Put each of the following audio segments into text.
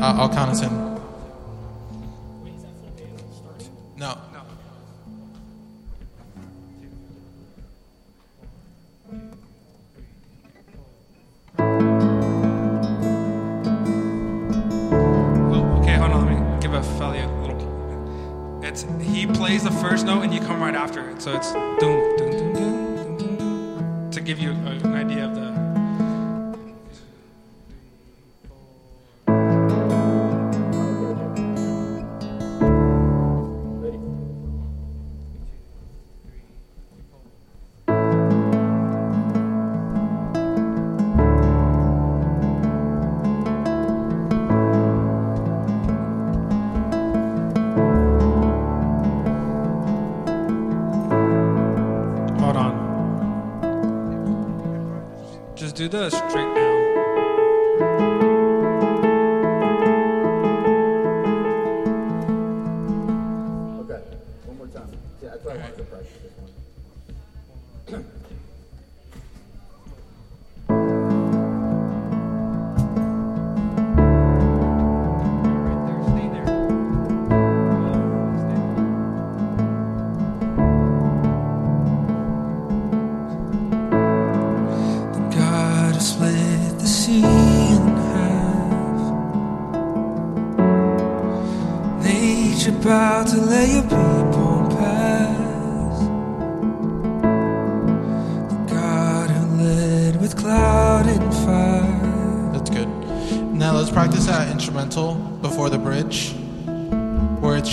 I'll count us in. No. Okay, hold on. Let me give a fella a little. He plays the first note and you come right after it. So it's doom, doom, doom, doom, doom, doom, to give you an idea of the. Do the straight down. Okay, one more time. Yeah, that's why I wanted to practice this one. About to lay your people past the God who led with cloud and fire. That's good. Now let's practice that instrumental before the bridge, where it's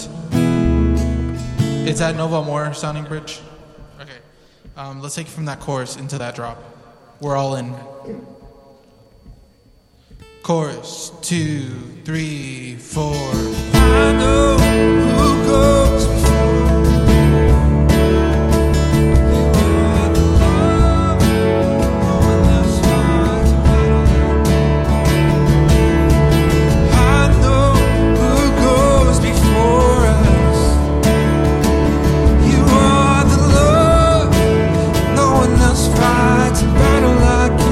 that Nova More sounding bridge. Okay. Let's take it from that chorus into that drop. We're all in. Chorus, 2, 3, 4. I know who goes before. You are the love, and that's hard to beat. I know who goes before us. You are the love, no one else fights a battle like you.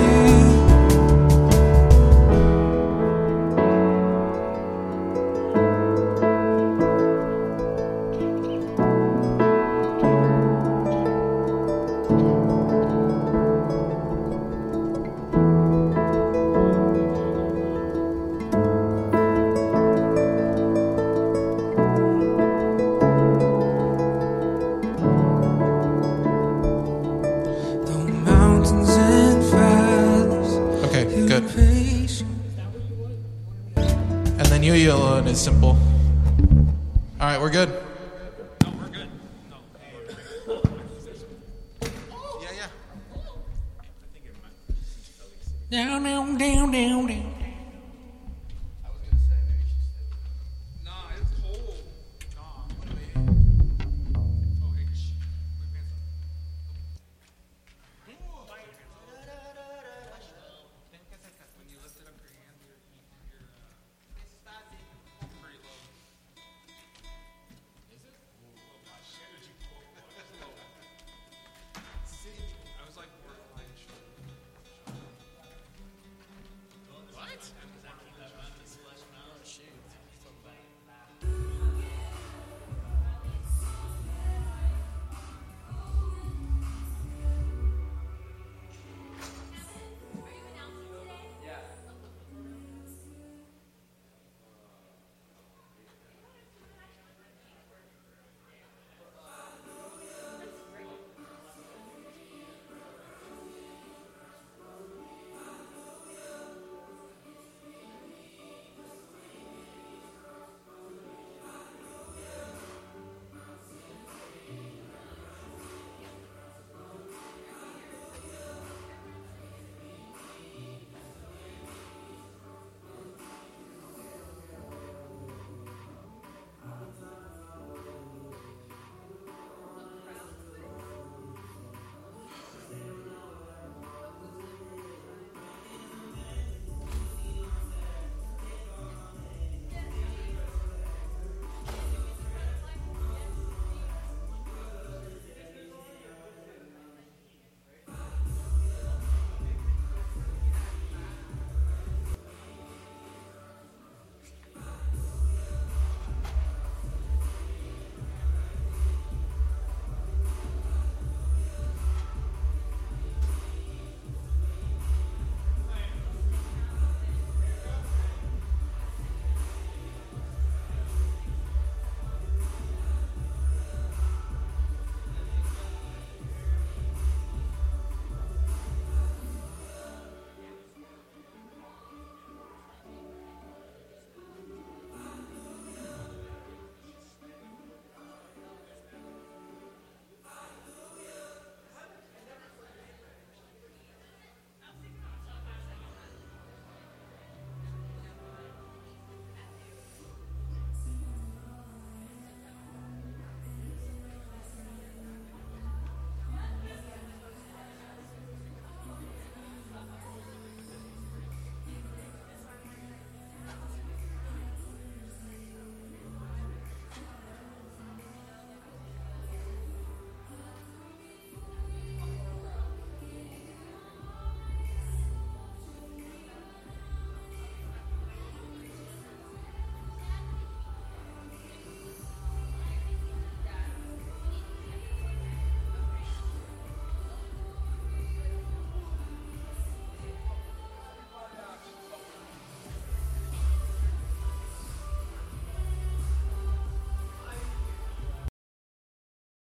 Is simple. All right, we're good. No, we're good. No. Yeah. Down, down, down, down, down.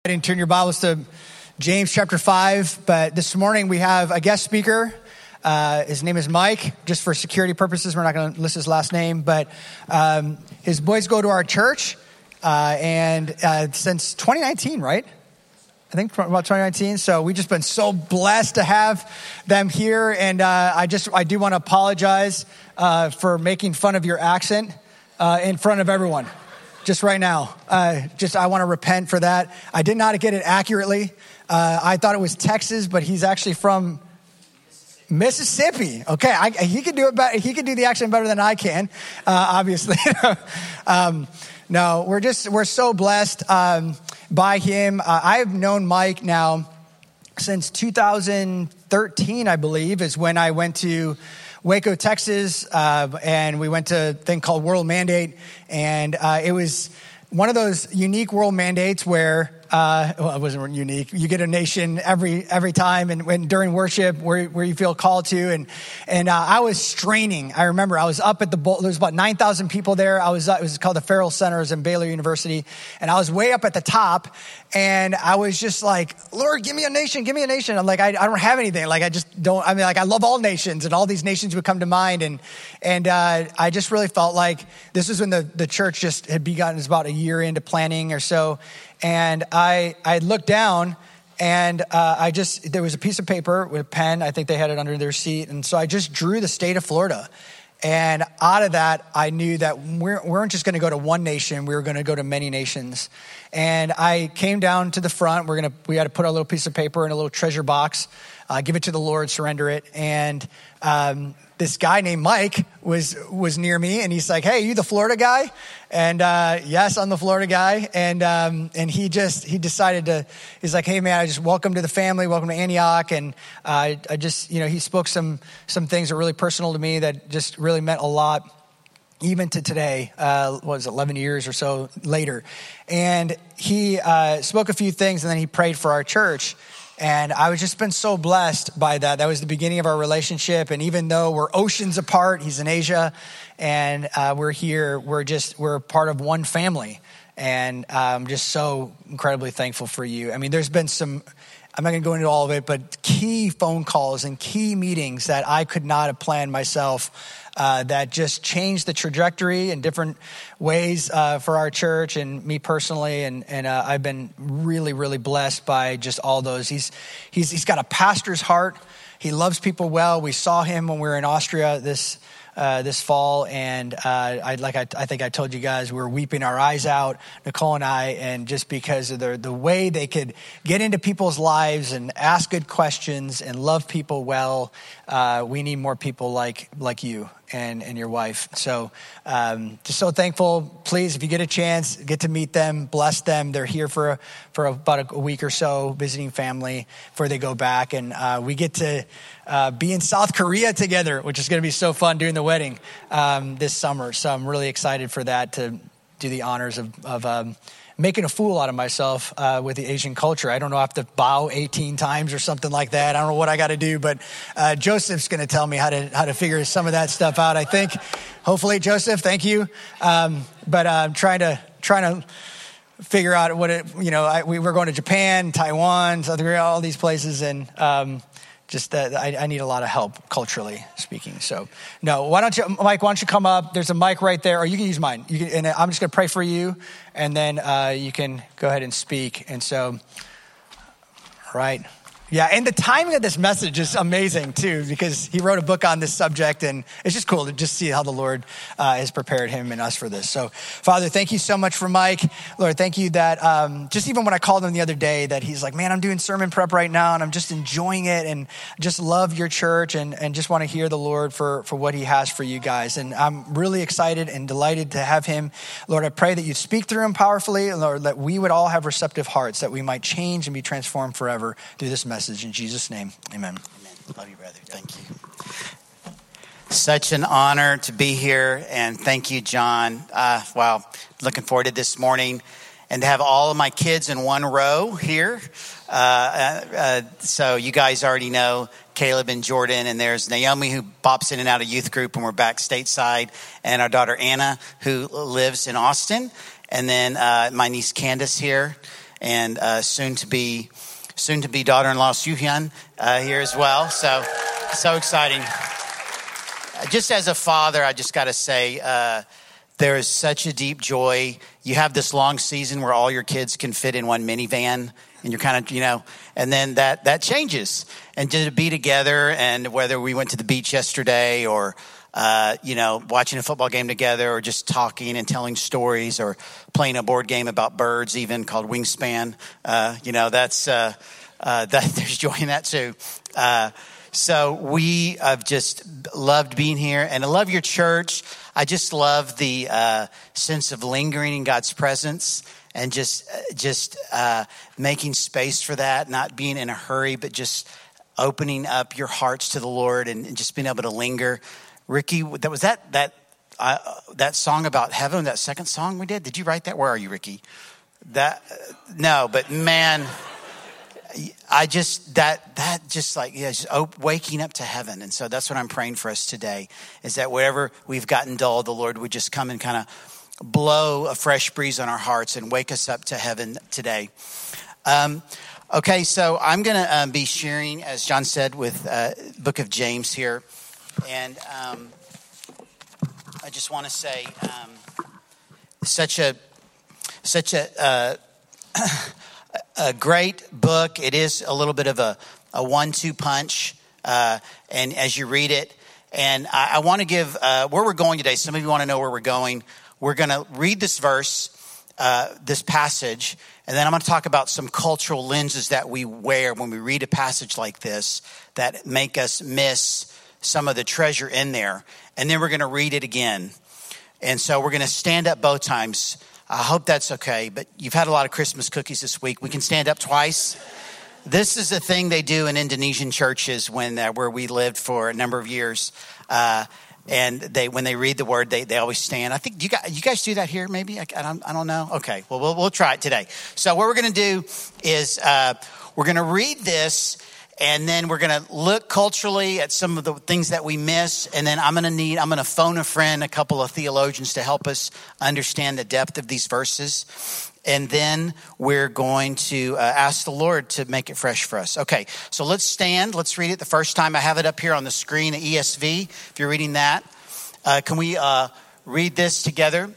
And turn your Bibles to James chapter 5. But this morning we have a guest speaker. His name is Mike. Just for security purposes, we're not going to list his last name. But his boys go to our church. And since 2019, right? I think about 2019. So we've just been so blessed to have them here. And I do want to apologize for making fun of your accent in front of everyone. Just right now. I want to repent for that. I did not get it accurately. I thought it was Texas, but he's actually from Mississippi. Okay, he could do it better. He could do the accent better than I can, obviously. No, we're so blessed by him. I've known Mike now since 2013, I believe, is when I went to Waco, Texas, and we went to a thing called World Mandate, and it was one of those unique World Mandates where, it wasn't unique. You get a nation every time, and when during worship where you feel called to, and I was straining. I remember I was up at there was about 9,000 people there. It was called the Farrell Center. It was in Baylor University, and I was way up at the top, and I was just like, Lord, give me a nation. I'm like, I don't have anything. Like, I just don't. I mean, like, I love all nations, and all these nations would come to mind, and I just really felt like this was when the church just had begun. It was about a year into planning or so. And I looked down, and there was a piece of paper with a pen. I think they had it under their seat. And so I just drew the state of Florida. And out of that, I knew that we weren't just going to go to one nation. We were going to go to many nations. And I came down to the front. We had to put our little piece of paper in a little treasure box, give it to the Lord, surrender it. And this guy named Mike was near me, and he's like, "Hey, you the Florida guy?" And yes, I'm the Florida guy. And he decided he's like, "Hey man, I just welcome to the family, welcome to Antioch." And I just, he spoke some things that were really personal to me that just really meant a lot, even to today. 11 years or so later. And he spoke a few things, and then he prayed for our church. And I was just been so blessed by that. That was the beginning of our relationship. And even though we're oceans apart, he's in Asia, and we're here, we're part of one family. And I'm just so incredibly thankful for you. I mean, there's been I'm not going to go into all of it, but key phone calls and key meetings that I could not have planned myself, that just changed the trajectory in different ways for our church and me personally. And I've been really, really blessed by just all those. He's got a pastor's heart. He loves people well. We saw him when we were in Austria this fall, and I think I told you guys, we were weeping our eyes out, Nicole and I, and just because of the way they could get into people's lives and ask good questions and love people well. We need more people like you and your wife. So just so thankful. Please, if you get a chance, get to meet them, bless them. They're here for about a week or so, visiting family before they go back, and we get to be in South Korea together, which is going to be so fun doing the wedding this summer. So I'm really excited for that, to do the honors of making a fool out of myself with the Asian culture. I don't know, I have to bow 18 times or something like that. I don't know what I got to do, but Joseph's going to tell me how to figure some of that stuff out, I think. Hopefully, Joseph, thank you. But I'm trying to figure out what we were going to Japan, Taiwan, South Korea, all these places, and I need a lot of help culturally speaking. So no, Mike, why don't you come up? There's a mic right there, or you can use mine. And I'm just going to pray for you, and then you can go ahead and speak. And so, right. Yeah, and the timing of this message is amazing too, because he wrote a book on this subject, and it's just cool to just see how the Lord has prepared him and us for this. So, Father, thank you so much for Mike. Lord, thank you that just even when I called him the other day, that he's like, man, I'm doing sermon prep right now, and I'm just enjoying it, and just love your church, and just want to hear the Lord for what he has for you guys. And I'm really excited and delighted to have him. Lord, I pray that you speak through him powerfully, and Lord, that we would all have receptive hearts, that we might change and be transformed forever through this message. In Jesus' name, amen. Love you, brother. Thank you. Such an honor to be here, and thank you, John. Wow, looking forward to this morning, and to have all of my kids in one row here. So you guys already know Caleb and Jordan, and there's Naomi, who pops in and out of youth group when we're back stateside, and our daughter Anna, who lives in Austin, and then my niece Candace here. and soon to be daughter-in-law Soo-hyun here as well. So exciting. Just as a father, I just got to say, there is such a deep joy. You have this long season where all your kids can fit in one minivan, and you're kind of, and then that changes. And to be together, and whether we went to the beach yesterday or, watching a football game together, or just talking and telling stories, or playing a board game about birds even called Wingspan, there's joy in that too. So we have just loved being here, and I love your church. I just love the sense of lingering in God's presence, and just making space for that, not being in a hurry, but just opening up your hearts to the Lord and just being able to linger. Ricky, that song about heaven, that second song we did. Did you write that? Where are you, Ricky? No, but man, I just waking up to heaven. And so that's what I'm praying for us today, is that wherever we've gotten dull, the Lord would just come and kind of blow a fresh breeze on our hearts and wake us up to heaven today. Okay, so I'm going to be sharing, as John said, with book of James here. And I just want to say, such a great book. It is a little bit of a 1-2 punch, and as you read it, and I want to give where we're going today. Some of you want to know where we're going. We're going to read this verse, this passage, and then I'm going to talk about some cultural lenses that we wear when we read a passage like this that make us miss some of the treasure in there. And then we're going to read it again. And so we're going to stand up both times. I hope that's okay, but you've had a lot of Christmas cookies this week. We can stand up twice. This is a thing they do in Indonesian churches where we lived for a number of years. And when they read the word, they always stand. I think you guys do that here, maybe? I don't know. Okay, well, we'll try it today. So what we're going to do is we're going to read this, and then we're going to look culturally at some of the things that we miss. And then I'm going to phone a friend, a couple of theologians, to help us understand the depth of these verses. And then we're going to ask the Lord to make it fresh for us. Okay, so let's stand. Let's read it the first time. I have it up here on the screen, ESV, if you're reading that. Can we read this together?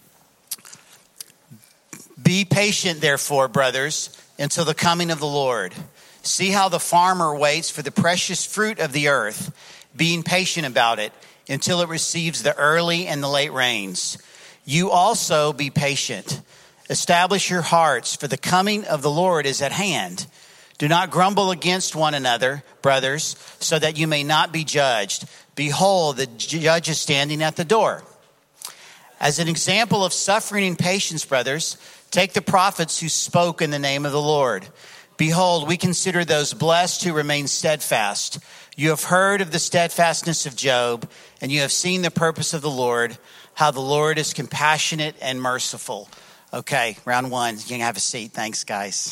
Be patient, therefore, brothers, until the coming of the Lord. See how the farmer waits for the precious fruit of the earth, being patient about it until it receives the early and the late rains. You also be patient. Establish your hearts, for the coming of the Lord is at hand. Do not grumble against one another, brothers, so that you may not be judged. Behold, the judge is standing at the door. As an example of suffering and patience, brothers, take the prophets who spoke in the name of the Lord. Behold, we consider those blessed who remain steadfast. You have heard of the steadfastness of Job, and you have seen the purpose of the Lord, how the Lord is compassionate and merciful. Okay, round one. You can have a seat. Thanks, guys.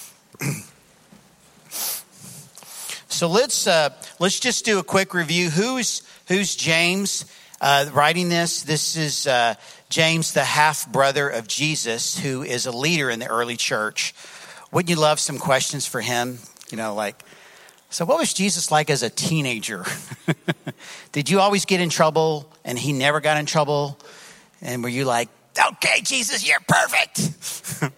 So let's just do a quick review. Who's James writing this? This is James, the half brother of Jesus, who is a leader in the early church. Wouldn't you love some questions for him? So what was Jesus like as a teenager? Did you always get in trouble and he never got in trouble? And were you like, okay, Jesus, you're perfect?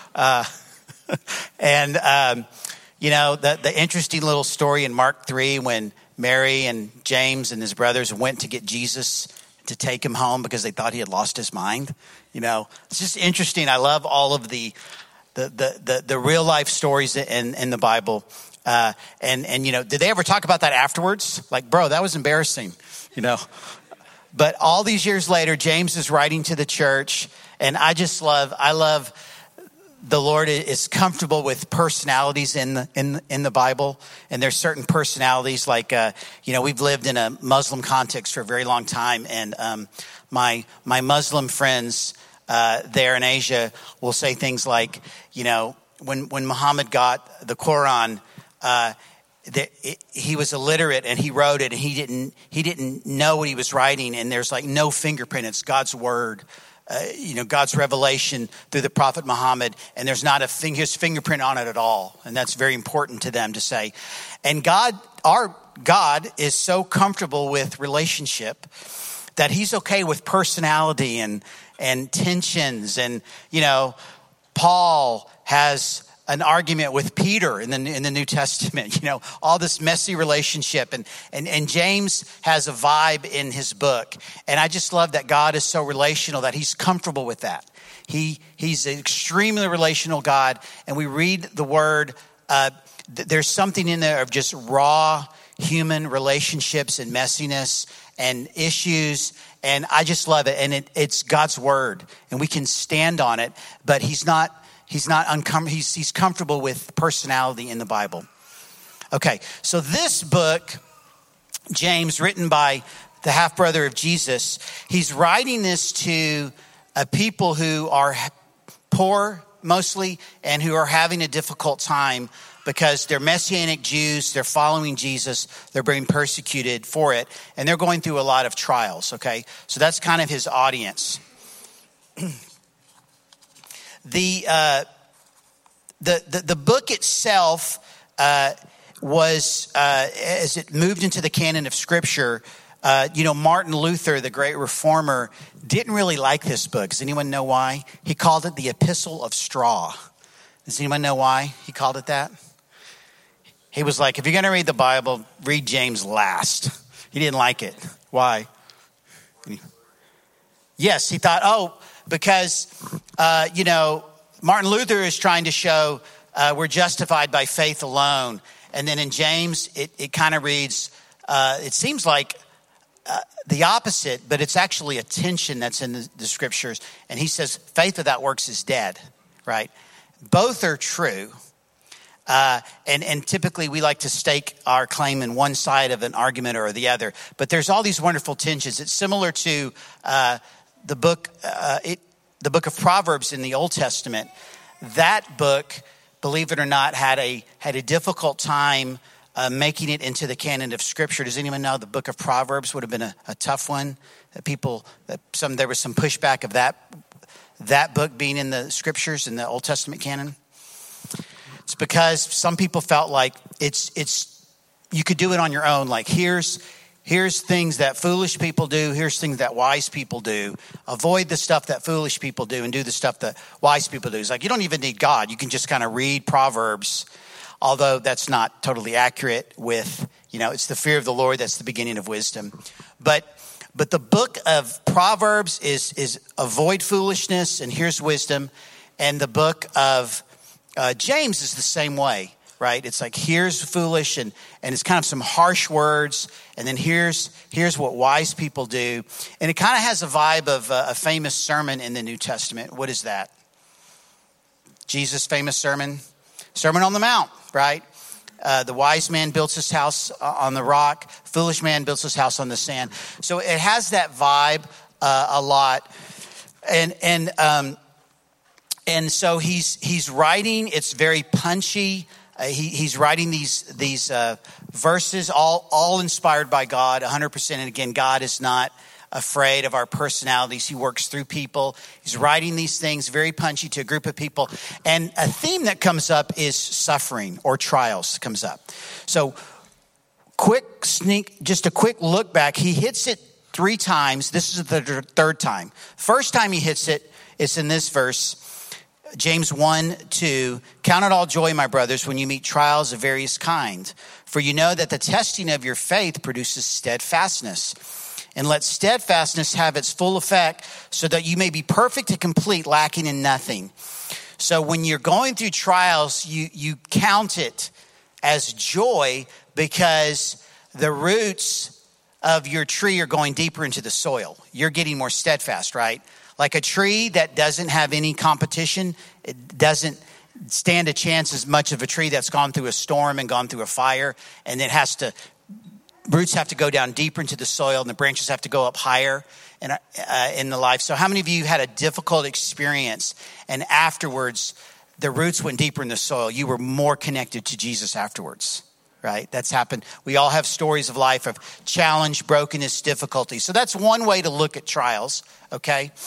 The interesting little story in Mark 3 when Mary and James and his brothers went to get Jesus to take him home because they thought he had lost his mind. It's just interesting. I love all of the real life stories in the Bible. Did they ever talk about that afterwards? Like, bro, that was embarrassing, But all these years later, James is writing to the church, and I love the Lord is comfortable with personalities in the Bible, and there's certain personalities like we've lived in a Muslim context for a very long time, and my Muslim friends there in Asia will say things like, when Muhammad got the Quran, he was illiterate and he wrote it and he didn't know what he was writing, and there's like no fingerprint. It's God's word. God's revelation through the prophet Muhammad, and there's not his fingerprint on it at all. And that's very important to them to say. And our God is so comfortable with relationship that he's okay with personality and tensions. And, Paul has an argument with Peter in the New Testament, all this messy relationship. And James has a vibe in his book. And I just love that God is so relational that he's comfortable with that. He's an extremely relational God. And we read the word, there's something in there of just raw human relationships and messiness and issues. And I just love it. And it's God's word, and we can stand on it, but he's comfortable with personality in the Bible. Okay. So this book, James, written by the half brother of Jesus, he's writing this to people who are poor mostly and who are having a difficult time because they're Messianic Jews, they're following Jesus, they're being persecuted for it, and they're going through a lot of trials, okay? So that's kind of his audience. The book itself was, as it moved into the canon of Scripture, Martin Luther, the great reformer, didn't really like this book. Does anyone know why? He called it the Epistle of Straw. Does anyone know why he called it that? He was like, if you're going to read the Bible, read James last. He didn't like it. Why? Yes, he thought, because, Martin Luther is trying to show we're justified by faith alone. And then in James, it kind of reads, it seems like the opposite, but it's actually a tension that's in the scriptures. And he says, faith without works is dead, right? Both are true. And typically we like to stake our claim in one side of an argument or the other. But there's all these wonderful tensions. It's similar to the book of Proverbs in the Old Testament. That book, believe it or not, had a difficult time making it into the canon of Scripture. Does anyone know the book of Proverbs would have been a tough one? There was some pushback of that book being in the Scriptures in the Old Testament canon. It's because some people felt like it's you could do it on your own. Like here's things that foolish people do. Here's things that wise people do. Avoid the stuff that foolish people do and do the stuff that wise people do. It's like you don't even need God. You can just kind of read Proverbs, although that's not totally accurate with, it's the fear of the Lord that's the beginning of wisdom. But the book of Proverbs is avoid foolishness and here's wisdom. And the book of James is the same way, right? It's like, here's foolish and it's kind of some harsh words. And then here's what wise people do. And it kind of has a vibe of a famous sermon in the New Testament. What is that? Jesus' famous sermon? Sermon on the Mount, right? The wise man builds his house on the rock. Foolish man builds his house on the sand. So it has that vibe a lot. And so he's writing. It's very punchy. He's writing these verses, all inspired by God, 100%. And again, God is not afraid of our personalities. He works through people. He's writing these things very punchy to a group of people. And a theme that comes up is suffering or trials comes up. So just a quick look back. He hits it 3 times. This is the third time. First time he hits it, it's in this verse. James 1:2, count it all joy, my brothers, when you meet trials of various kinds. For you know that the testing of your faith produces steadfastness. And let steadfastness have its full effect so that you may be perfect and complete, lacking in nothing. So when you're going through trials, you count it as joy because the roots of your tree are going deeper into the soil. You're getting more steadfast, right? Like a tree that doesn't have any competition, it doesn't stand a chance as much of a tree that's gone through a storm and gone through a fire, and roots have to go down deeper into the soil and the branches have to go up higher in the life. So how many of you had a difficult experience and afterwards the roots went deeper in the soil? You were more connected to Jesus afterwards, right? That's happened. We all have stories of life of challenge, brokenness, difficulty. So that's one way to look at trials, okay?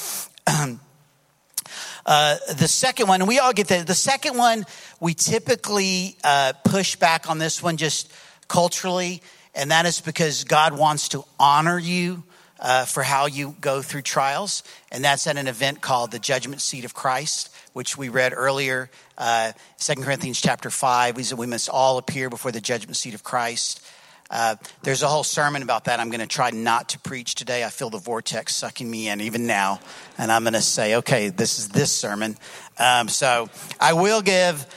The second one, and we all get that. The second one, we typically push back on this one just culturally, and that is because God wants to honor you for how you go through trials, and that's at an event called the Judgment Seat of Christ, which we read earlier, 2 Corinthians chapter 5. We must all appear before the judgment seat of Christ. There's a whole sermon about that. I'm going to try not to preach today. I feel the vortex sucking me in even now. And I'm going to say, okay, this is this sermon. So I will give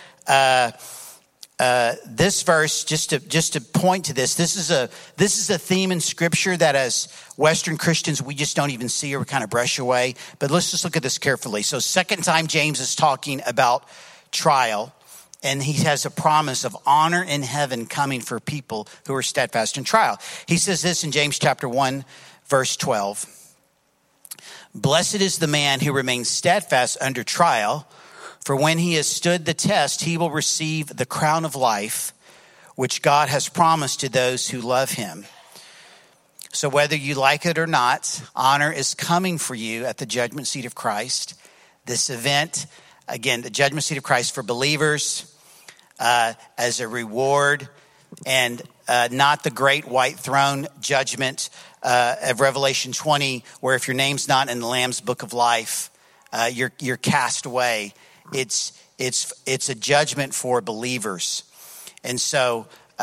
this verse just to point to this. This is a theme in Scripture that as Western Christians, we just don't even see or we kind of brush away. But let's just look at this carefully. So second time James is talking about trial. And he has a promise of honor in heaven coming for people who are steadfast in trial. He says this in James chapter 1, verse 12. Blessed is the man who remains steadfast under trial, for when he has stood the test, he will receive the crown of life, which God has promised to those who love him. So whether you like it or not, honor is coming for you at the judgment seat of Christ. This event, again, the judgment seat of Christ for believers as a reward, and not the great white throne judgment of Revelation 20, where if your name's not in the Lamb's book of life, you're cast away. It's a judgment for believers, and so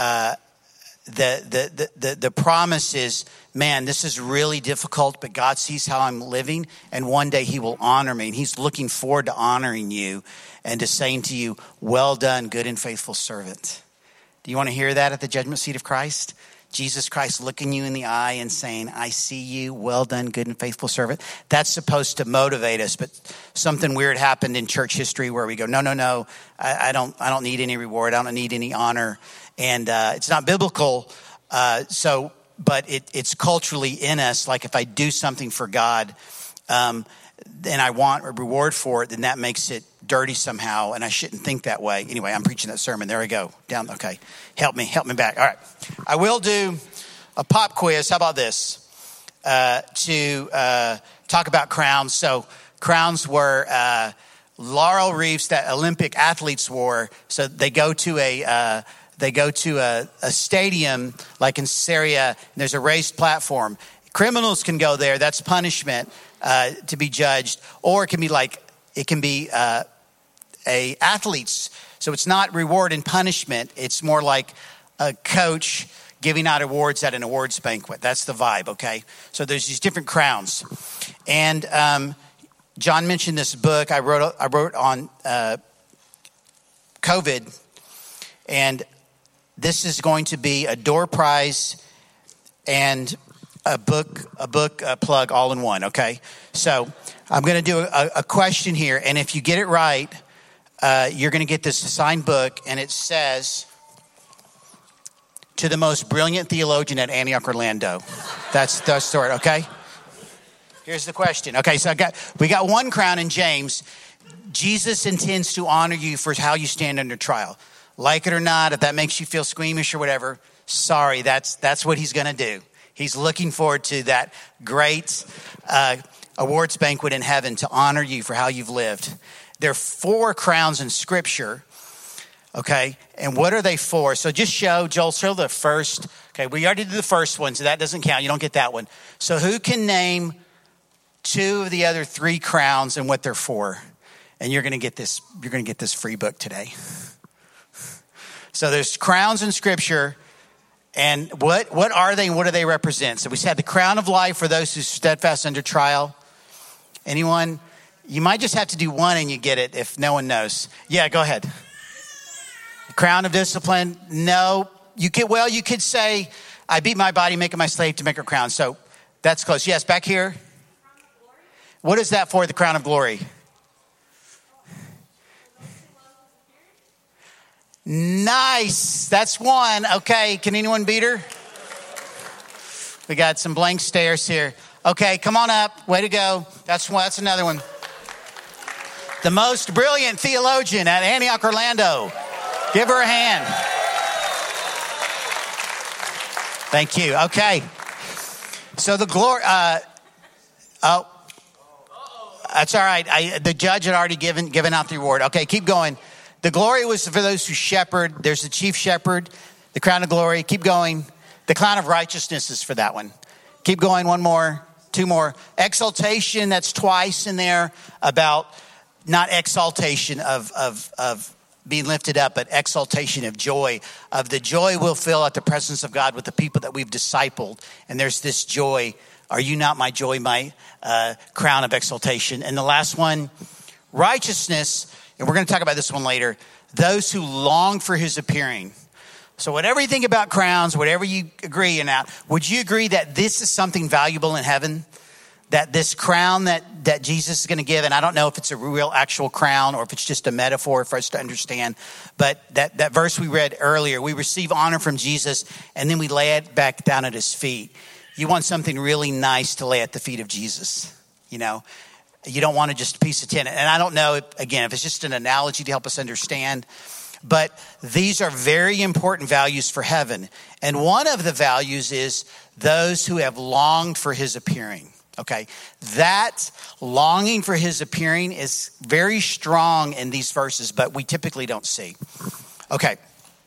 the promise is, man, this is really difficult, but God sees how I'm living, and one day he will honor me. And he's looking forward to honoring you and to saying to you, well done, good and faithful servant. Do you want to hear that at the judgment seat of Christ? Jesus Christ looking you in the eye and saying, I see you, well done, good and faithful servant. That's supposed to motivate us, but something weird happened in church history where we go, no, I don't need any reward, I don't need any honor. And it's not biblical, but it's culturally in us. Like if I do something for God, and I want a reward for it, then that makes it dirty somehow, and I shouldn't think that way. Anyway, I'm preaching that sermon. There we go. Down. Okay, help me back. All right, I will do a pop quiz. How about this? To talk about crowns. So crowns were laurel wreaths that Olympic athletes wore. So they go to a stadium like in Syria, and there's a raised platform. Criminals can go there. That's punishment to be judged. Or it can be athletes. So it's not reward and punishment. It's more like a coach giving out awards at an awards banquet. That's the vibe, okay? So there's these different crowns. And John mentioned this book I wrote on COVID. And this is going to be a door prize and a book plug all in one, okay? So I'm going to do a question here, and if you get it right, you're going to get this signed book, and it says, to the most brilliant theologian at Antioch, Orlando. That's the story, okay? Here's the question. Okay, so we got one crown in James. Jesus intends to honor you for how you stand under trial. Like it or not, if that makes you feel squeamish or whatever, sorry, that's what he's going to do. He's looking forward to that great awards banquet in heaven to honor you for how you've lived. There are 4 crowns in Scripture, okay? And what are they for? So just show the first. Okay, we already did the first one, so that doesn't count. You don't get that one. So who can name 2 of the other 3 crowns and what they're for? And you're going to get this. You're going to get this free book today. So there's crowns in Scripture. And what are they and what do they represent? So we had the crown of life for those who are steadfast under trial. Anyone? You might just have to do one and you get it if no one knows. Yeah, go ahead. Crown of discipline. No. You could say, I beat my body, making my slave to make a crown. So that's close. Yes, back here. What is that for, the crown of glory? Nice. That's one. Okay. Can anyone beat her? We got some blank stares here. Okay. Come on up. Way to go. That's one. That's another one. The most brilliant theologian at Antioch, Orlando. Give her a hand. Thank you. Okay. So the glory. That's all right. The judge had already given out the reward. Okay, keep going. The glory was for those who shepherd. There's the chief shepherd, the crown of glory. Keep going. The crown of righteousness is for that one. Keep going. One more, two more. Exaltation, that's twice in there about not exaltation of being lifted up, but exaltation of joy. Of the joy we'll feel at the presence of God with the people that we've discipled. And there's this joy. Are you not my joy, my crown of exaltation? And the last one, righteousness. And we're going to talk about this one later. Those who long for his appearing. So whatever you think about crowns, whatever you agree in that, would you agree that this is something valuable in heaven? That this crown that Jesus is going to give, and I don't know if it's a real actual crown or if it's just a metaphor for us to understand, but that verse we read earlier, we receive honor from Jesus and then we lay it back down at his feet. You want something really nice to lay at the feet of Jesus, you know? You don't want just a piece of tin. And I don't know, if it's just an analogy to help us understand. But these are very important values for heaven. And one of the values is those who have longed for his appearing. Okay, that longing for his appearing is very strong in these verses, but we typically don't see. Okay,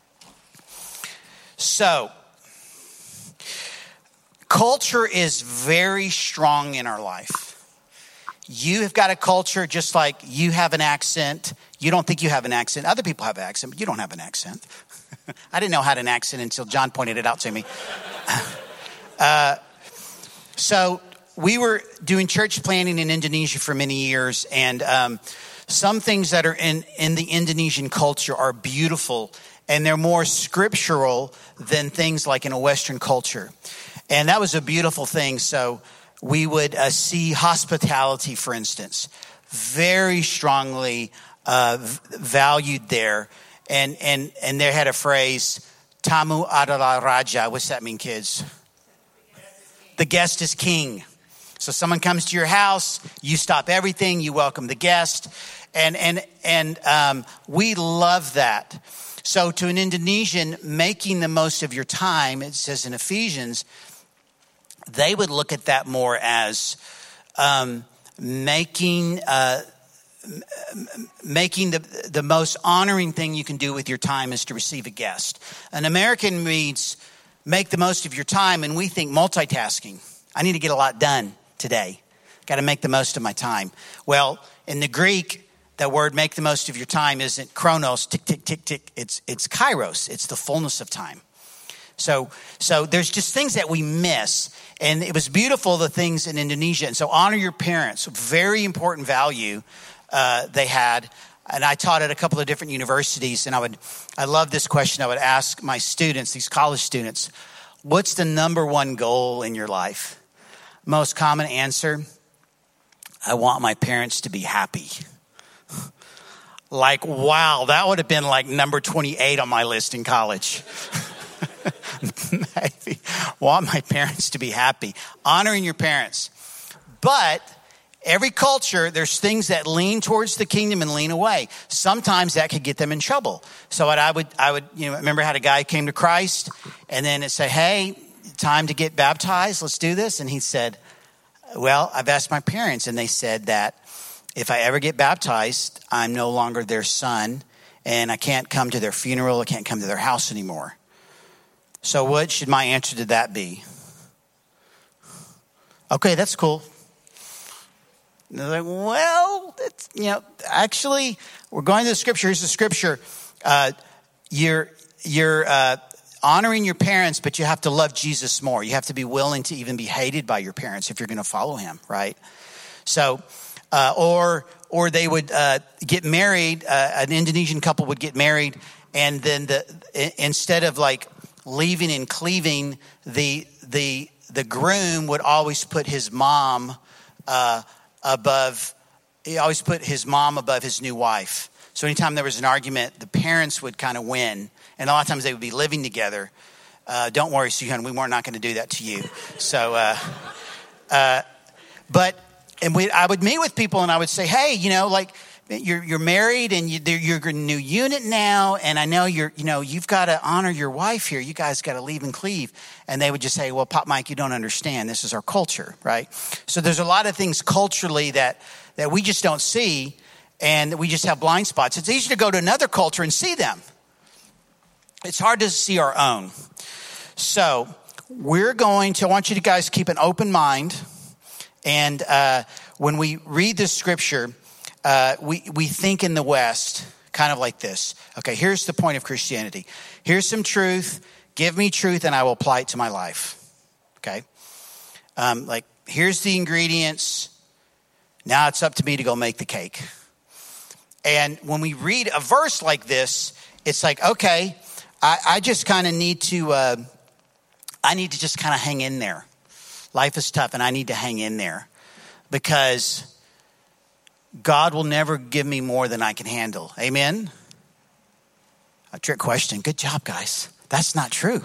so culture is very strong in our life. You have got a culture just like you have an accent. You don't think you have an accent. Other people have an accent, but you don't have an accent. I didn't know I had an accent until John pointed it out to me. So we were doing church planting in Indonesia for many years. And some things that are in the Indonesian culture are beautiful. And they're more scriptural than things like in a Western culture. And that was a beautiful thing. So we would see hospitality, for instance, very strongly valued there. And they had a phrase, Tamu adalah raja. What's that mean, kids? The guest is king. So someone comes to your house, you stop everything, you welcome the guest. And we love that. So to an Indonesian, making the most of your time, it says in Ephesians, they would look at that more as making the most honoring thing you can do with your time is to receive a guest. An American reads, make the most of your time, and we think multitasking. I need to get a lot done today. Got to make the most of my time. Well, in the Greek, that word make the most of your time isn't chronos, tick, tick, tick, tick. It's kairos. It's the fullness of time. So there's just things that we miss. And it was beautiful, the things in Indonesia. And so honor your parents, very important value they had. And I taught at a couple of different universities. And I love this question. I would ask my students, these college students, what's the number one goal in your life? Most common answer, I want my parents to be happy. Like, wow, that would have been like number 28 on my list in college. Maybe want my parents to be happy. Honoring your parents. But every culture, there's things that lean towards the kingdom and lean away. Sometimes that could get them in trouble. So what I would remember I had a guy came to Christ and then it said, hey, time to get baptized. Let's do this. And he said, well, I've asked my parents and they said that if I ever get baptized, I'm no longer their son and I can't come to their funeral. I can't come to their house anymore. So what should my answer to that be? Okay, that's cool. And they're like, well, it's, actually, we're going to the scripture. Here's the scripture. You're honoring your parents, but you have to love Jesus more. You have to be willing to even be hated by your parents if you're going to follow him, right? So, or they would get married. An Indonesian couple would get married, and then instead of like leaving and cleaving, the groom would always put his mom above. He always put his mom above his new wife. So anytime there was an argument, the parents would kind of win. And a lot of times they would be living together. Don't worry, Suhan, we're not going to do that to you. So, I would meet with people and I would say, hey, you're married and you're a new unit now. And I know you've got to honor your wife here. You guys got to leave and cleave. And they would just say, well, Pop Mike, you don't understand. This is our culture, right? So there's a lot of things culturally that that we just don't see, and we just have blind spots. It's easy to go to another culture and see them. It's hard to see our own. So I want you to guys keep an open mind. And when we read this scripture, we think in the West kind of like this. Okay, here's the point of Christianity. Here's some truth. Give me truth and I will apply it to my life. Okay? Like, here's the ingredients. Now it's up to me to go make the cake. And when we read a verse like this, it's like, okay, I just kind of need to, I need to just kind of hang in there. Life is tough and I need to hang in there because God will never give me more than I can handle. Amen? A trick question. Good job, guys. That's not true.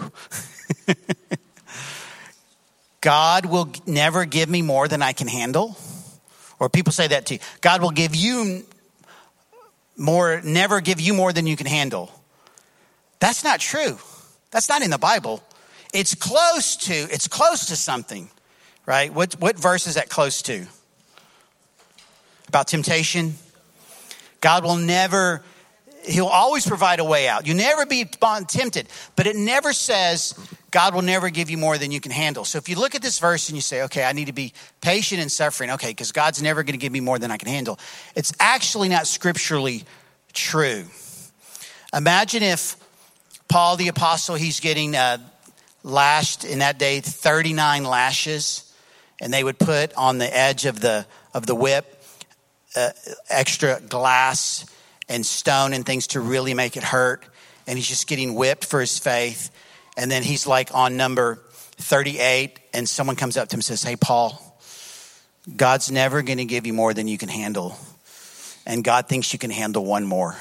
God will never give me more than I can handle. Or people say that to you. God will give you more, never give you more than you can handle. That's not true. That's not in the Bible. It's close to something, right? What verse is that close to? About temptation? God will never, he'll always provide a way out. You'll never be tempted, but it never says God will never give you more than you can handle. So if you look at this verse and you say, okay, I need to be patient in suffering. Okay, because God's never going to give me more than I can handle. It's actually not scripturally true. Imagine if Paul the apostle, he's getting lashed in that day, 39 lashes, and they would put on the edge of the whip extra glass and stone and things to really make it hurt. And he's just getting whipped for his faith. And then he's like on number 38, and someone comes up to him and says, hey, Paul, God's never going to give you more than you can handle. And God thinks you can handle one more.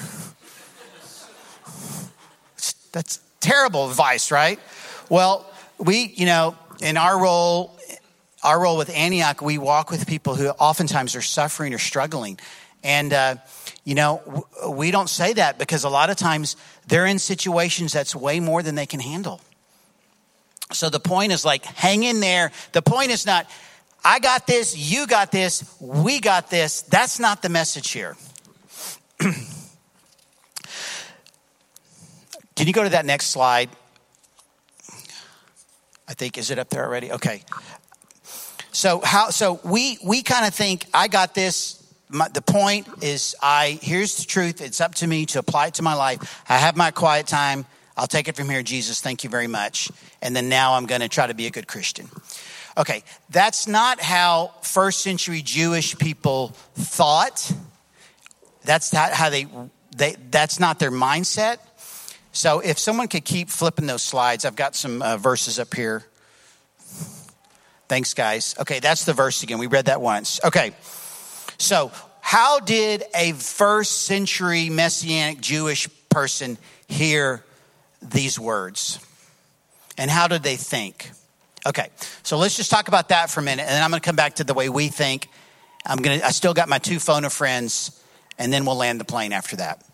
That's terrible advice, right? Well, we, in our role with Antioch, we walk with people who oftentimes are suffering or struggling. And, we don't say that because a lot of times they're in situations that's way more than they can handle. So the point is like, hang in there. The point is not, I got this, you got this, we got this. That's not the message here. Can you go to that next slide? I think, is it up there already? Okay. So we kind of think, I got this. The point is, here's the truth. It's up to me to apply it to my life. I have my quiet time. I'll take it from here. Jesus, thank you very much. And then now I'm going to try to be a good Christian. Okay. That's not how first century Jewish people thought. That's not how that's not their mindset. So if someone could keep flipping those slides, I've got some verses up here. Thanks, guys. Okay, that's the verse again. We read that once. Okay, so how did a first century Messianic Jewish person hear these words? And how did they think? Okay, so let's just talk about that for a minute, and then I'm going to come back to the way we think. I still got my 2 phone of friends, and then we'll land the plane after that.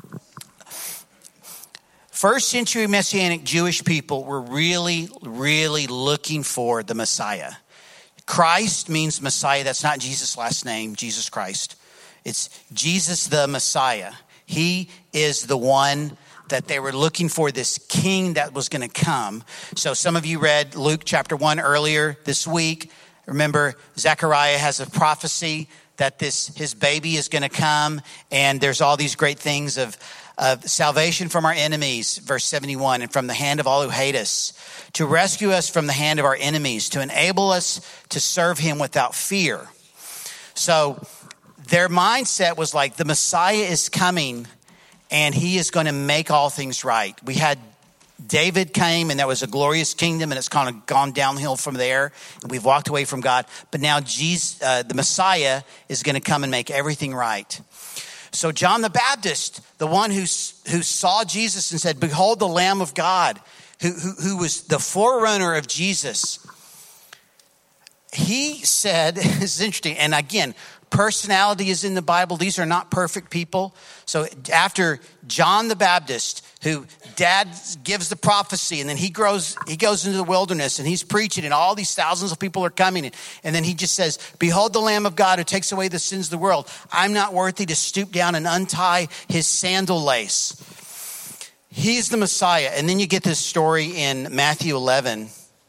First century Messianic Jewish people were really, really looking for the Messiah. Christ means Messiah. That's not Jesus' last name, Jesus Christ. It's Jesus the Messiah. He is the one that they were looking for, this king that was going to come. So some of you read Luke chapter 1 earlier this week. Remember, Zechariah has a prophecy that his baby is going to come, and there's all these great things of salvation from our enemies, verse 71, and from the hand of all who hate us, to rescue us from the hand of our enemies, to enable us to serve him without fear. So their mindset was like, the Messiah is coming and he is going to make all things right. We had David came, and that was a glorious kingdom, and it's kind of gone downhill from there. And we've walked away from God. But now Jesus, the Messiah is going to come and make everything right. So John the Baptist, the one who saw Jesus and said, behold the Lamb of God, who was the forerunner of Jesus. He said, this is interesting, and again, personality is in the Bible. These are not perfect people. So after John the Baptist, who dad gives the prophecy, and then he goes into the wilderness and he's preaching, and all these thousands of people are coming. And then he just says, behold the Lamb of God who takes away the sins of the world. I'm not worthy to stoop down and untie his sandal lace. He's the Messiah. And then you get this story in Matthew 11.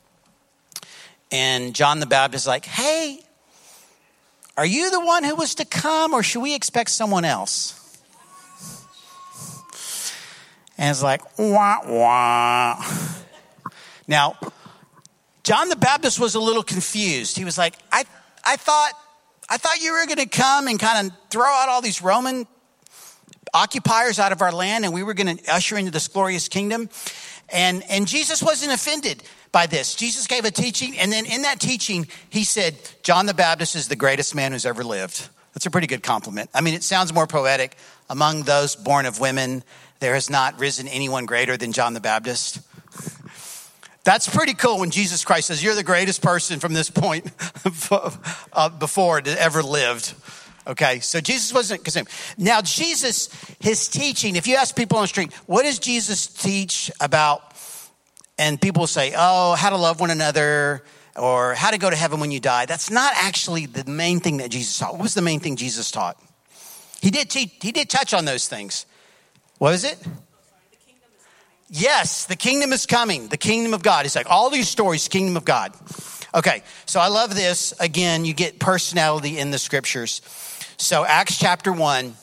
And John the Baptist is like, hey, are you the one who was to come, or should we expect someone else? And it's like, wah, wah. Now, John the Baptist was a little confused. He was like, I thought you were going to come and kind of throw out all these Roman occupiers out of our land, and we were going to usher into this glorious kingdom. And Jesus wasn't offended by this. Jesus gave a teaching, and then in that teaching, he said, John the Baptist is the greatest man who's ever lived. That's a pretty good compliment. I mean, it sounds more poetic. Among those born of women, there has not risen anyone greater than John the Baptist. That's pretty cool when Jesus Christ says, you're the greatest person from this point before that ever lived. Okay, so Jesus wasn't consumed. Now, Jesus, his teaching, if you ask people on the street, what does Jesus teach about? And people will say, oh, how to love one another, or how to go to heaven when you die. That's not actually the main thing that Jesus taught. What was the main thing Jesus taught? He did touch on those things. What was it? Yes, the kingdom is coming. The kingdom of God. It's like all these stories, kingdom of God. Okay, so I love this. Again, you get personality in the scriptures. So Acts chapter 1,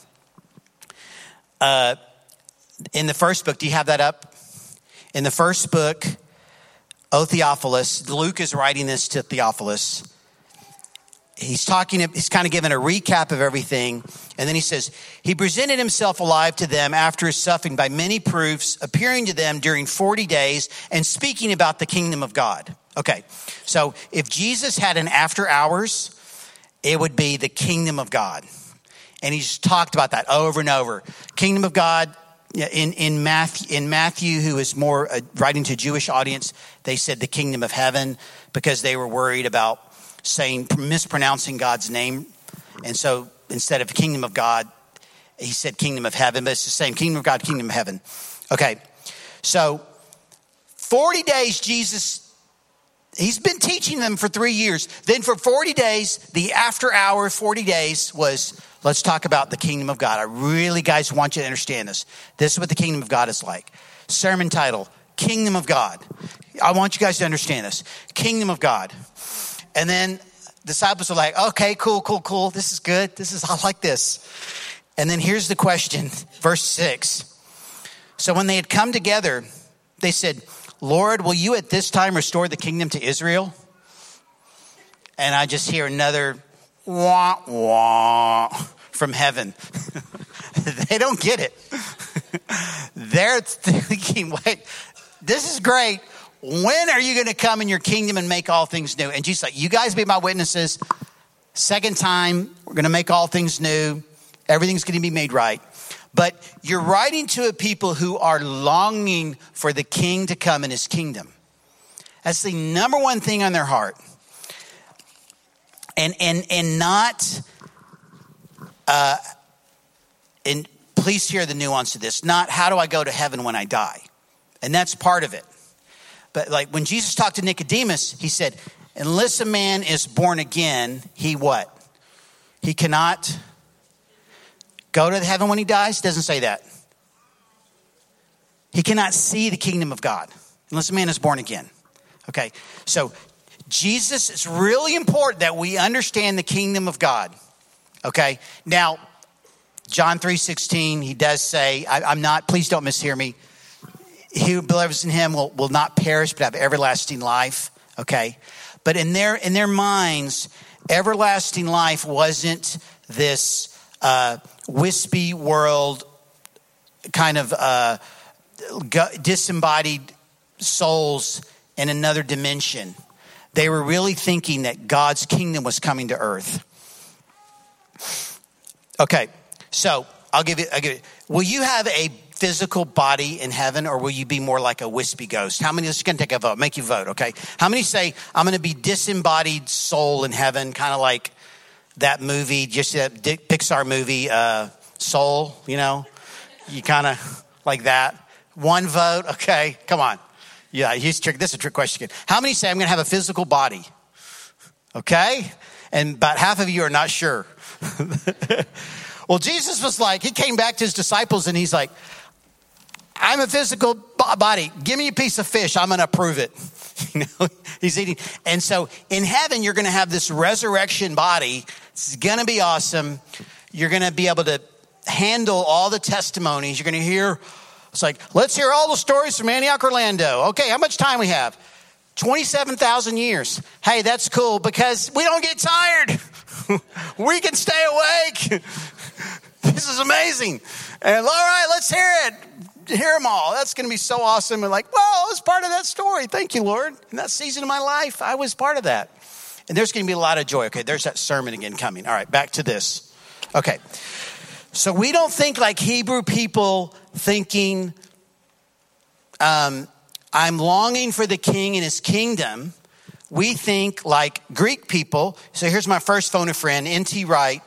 in the first book, do you have that up? In the first book, O Theophilus, Luke is writing this to Theophilus. He's kind of giving a recap of everything. And then he says, he presented himself alive to them after his suffering by many proofs, appearing to them during 40 days and speaking about the kingdom of God. Okay, so if Jesus had an after hours, it would be the kingdom of God. And he's talked about that over and over. Kingdom of God, in Matthew, who is more writing to a Jewish audience, they said the kingdom of heaven because they were worried about mispronouncing God's name. And so instead of kingdom of God, he said kingdom of heaven, but it's the same, kingdom of God, kingdom of heaven. Okay, so 40 days Jesus, he's been teaching them for 3 years. Then for 40 days, the after hour 40 days was, let's talk about the kingdom of God. I really, guys, want you to understand this. This is what the kingdom of God is like. Sermon title, Kingdom of God. I want you guys to understand this. Kingdom of God. And then disciples are like, okay, cool. This is good. I like this. And then here's the question, verse 6. So when they had come together, they said, Lord, will you at this time restore the kingdom to Israel? And I just hear another wah, wah from heaven. They don't get it. They're thinking, wait, this is great. When are you going to come in your kingdom and make all things new? And Jesus like, you guys be my witnesses. Second time, we're going to make all things new. Everything's going to be made right. But you're writing to a people who are longing for the king to come in his kingdom. That's the number one thing on their heart. And not, and please hear the nuance of this, not how do I go to heaven when I die? And that's part of it. But like when Jesus talked to Nicodemus, he said, unless a man is born again, he what? He cannot go to heaven when he dies? Doesn't say that. He cannot see the kingdom of God unless a man is born again. Okay, so Jesus, it's really important that we understand the kingdom of God. Okay, now, John 3:16, he does say, I'm not, please don't mishear me. He who believes in him will not perish but have everlasting life. Okay, but in their minds, everlasting life wasn't this wispy world kind of disembodied souls in another dimension. They were really thinking that God's kingdom was coming to earth. Okay, so I'll give it. Will you have a physical body in heaven, or will you be more like a wispy ghost? How many? This is going to take a vote. Make you vote, okay? How many say I'm going to be disembodied soul in heaven, kind of like that movie, just that Pixar movie, Soul, you know? You kind of like that. One vote, okay, come on. Yeah, this is a trick question again. How many say I'm going to have a physical body? Okay? And about half of you are not sure. Well, Jesus was like, he came back to his disciples and he's like, I'm a physical body. Give me a piece of fish. I'm going to prove it. You know, he's eating. And so in heaven, you're going to have this resurrection body. It's going to be awesome. You're going to be able to handle all the testimonies. You're going to hear, it's like, let's hear all the stories from Antioch, Orlando. Okay, how much time we have? 27,000 years. Hey, that's cool because we don't get tired. We can stay awake. This is amazing. And all right, let's hear it. Hear them all. That's going to be so awesome. And like, well, I was part of that story. Thank you, Lord. In that season of my life, I was part of that. And there's going to be a lot of joy. Okay, there's that sermon again coming. All right, back to this. Okay. So we don't think like Hebrew people thinking, I'm longing for the king and his kingdom. We think like Greek people. So here's my first phone a friend, N.T. Wright.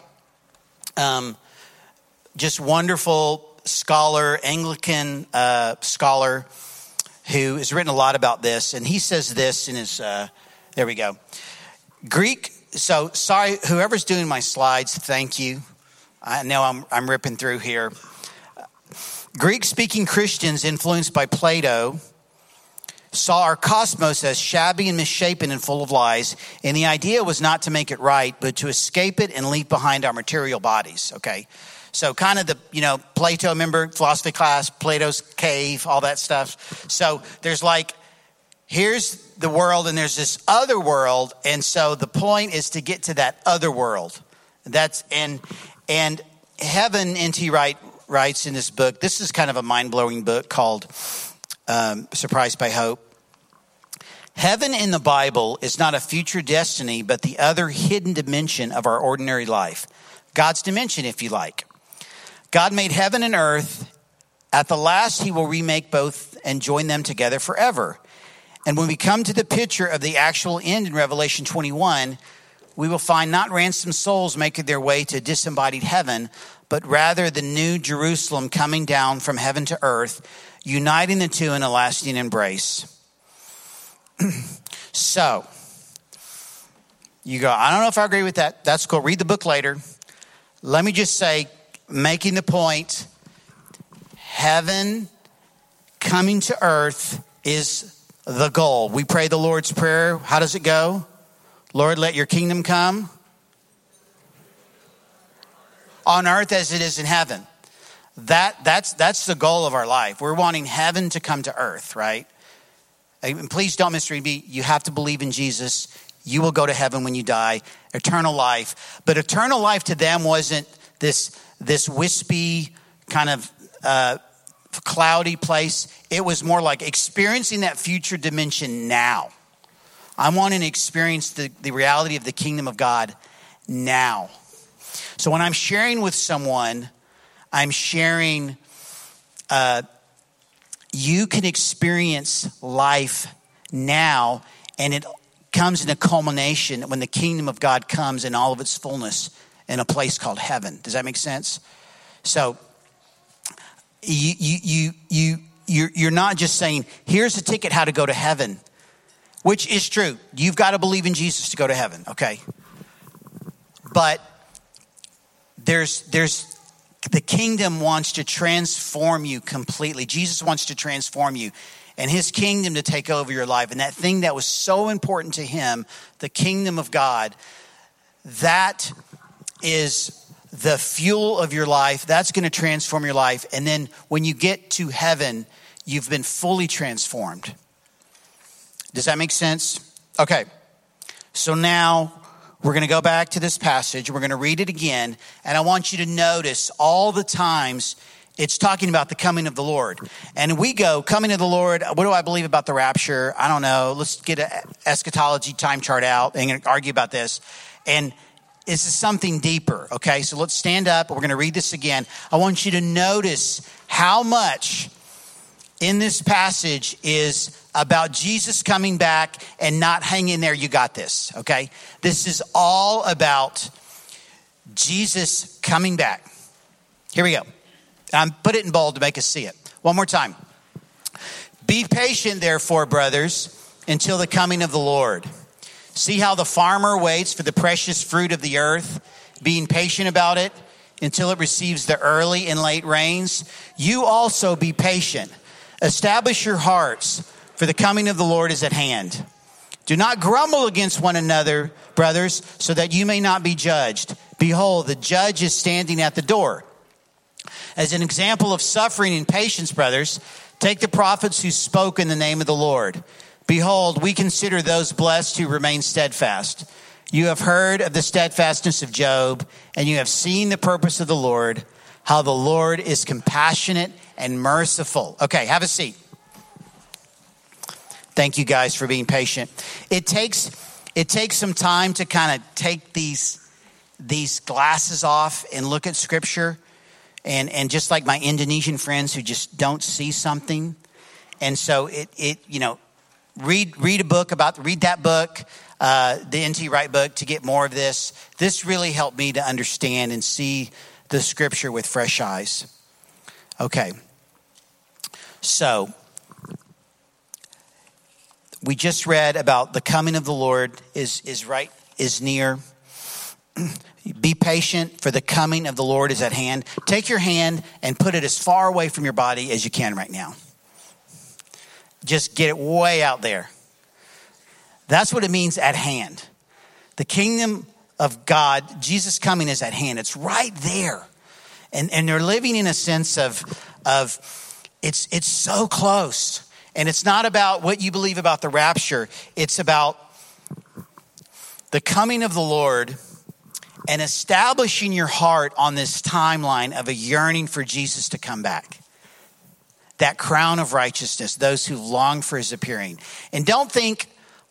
Just wonderful scholar, Anglican scholar who has written a lot about this. And he says this in his, there we go. Greek, so sorry, whoever's doing my slides, thank you. I know I'm ripping through here. Greek-speaking Christians influenced by Plato saw our cosmos as shabby and misshapen and full of lies. And the idea was not to make it right, but to escape it and leave behind our material bodies, okay? So kind of the, Plato, remember, philosophy class, Plato's cave, all that stuff. So there's like, here's the world and there's this other world. And so the point is to get to that other world. And heaven, N.T. Wright writes in this book, this is kind of a mind-blowing book called Surprised by Hope. Heaven in the Bible is not a future destiny, but the other hidden dimension of our ordinary life. God's dimension, if you like. God made heaven and earth. At the last, he will remake both and join them together forever. And when we come to the picture of the actual end in Revelation 21, we will find not ransomed souls making their way to disembodied heaven, but rather the new Jerusalem coming down from heaven to earth, uniting the two in a lasting embrace. So, you go, I don't know if I agree with that. That's cool. Read the book later. Let me just say, making the point, heaven coming to earth is the goal. We pray the Lord's Prayer. How does it go? Lord, let your kingdom come on earth as it is in heaven. That's the goal of our life. We're wanting heaven to come to earth, right? And please don't misread me. You have to believe in Jesus. You will go to heaven when you die. Eternal life. But eternal life to them wasn't this wispy kind of cloudy place. It was more like experiencing that future dimension now. I'm wanting to experience the reality of the kingdom of God now. So when I'm sharing with someone, I'm sharing, you can experience life now, and it comes in a culmination when the kingdom of God comes in all of its fullness in a place called heaven. Does that make sense? So you're not just saying, here's a ticket how to go to heaven, which is true. You've got to believe in Jesus to go to heaven, okay? But there's the kingdom wants to transform you completely. Jesus wants to transform you and his kingdom to take over your life. And that thing that was so important to him, the kingdom of God, that is the fuel of your life. That's going to transform your life. And then when you get to heaven, you've been fully transformed. Does that make sense? Okay. So now we're going to go back to this passage. We're going to read it again. And I want you to notice all the times it's talking about the coming of the Lord. And we go, coming of the Lord, what do I believe about the rapture? I don't know. Let's get an eschatology time chart out and argue about this. And this is something deeper, okay? So let's stand up. We're going to read this again. I want you to notice how much in this passage is about Jesus coming back and not hanging there. You got this, okay? This is all about Jesus coming back. Here we go. Put it in bold to make us see it. One more time. Be patient, therefore, brothers, until the coming of the Lord. See how the farmer waits for the precious fruit of the earth, being patient about it until it receives the early and late rains. You also be patient. Establish your hearts, for the coming of the Lord is at hand. Do not grumble against one another, brothers, so that you may not be judged. Behold, the judge is standing at the door. As an example of suffering and patience, brothers, take the prophets who spoke in the name of the Lord. Behold, we consider those blessed who remain steadfast. You have heard of the steadfastness of Job, and you have seen the purpose of the Lord, how the Lord is compassionate and merciful. Okay, have a seat. Thank you guys for being patient. It takes some time to kind of take these glasses off and look at Scripture. And just like my Indonesian friends who just don't see something. And so read that book, the N.T. Wright book, to get more of this. This really helped me to understand and see the Scripture with fresh eyes. Okay. So we just read about the coming of the Lord is near. Be patient, for the coming of the Lord is at hand. Take your hand and put it as far away from your body as you can right now. Just get it way out there. That's what it means, at hand. The kingdom of God, Jesus coming, is at hand. It's right there. And they're living in a sense of it's so close. And it's not about what you believe about the rapture. It's about the coming of the Lord and establishing your heart on this timeline of a yearning for Jesus to come back. That crown of righteousness, those who long for his appearing. And don't think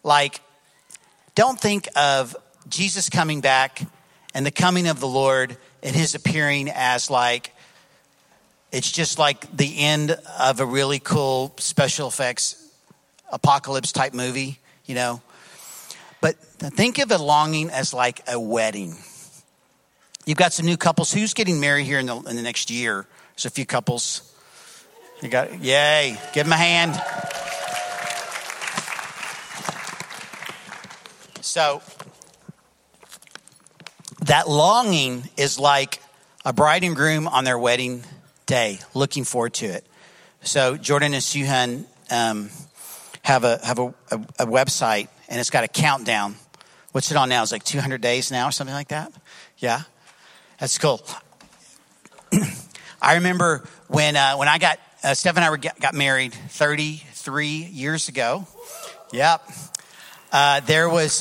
of Jesus coming back and the coming of the Lord and his appearing as like, it's just like the end of a really cool special effects apocalypse type movie, you know. But think of a longing as like a wedding. You've got some new couples. Who's getting married here in the next year? There's a few couples. Yay. Give them a hand. So that longing is like a bride and groom on their wedding day, looking forward to it. So Jordan and Suhan have a website, and it's got a countdown. What's it on now? It's like 200 days now or something like that. Yeah. That's cool. I remember when I got, Steph and I got married 33 years ago. Yep. There was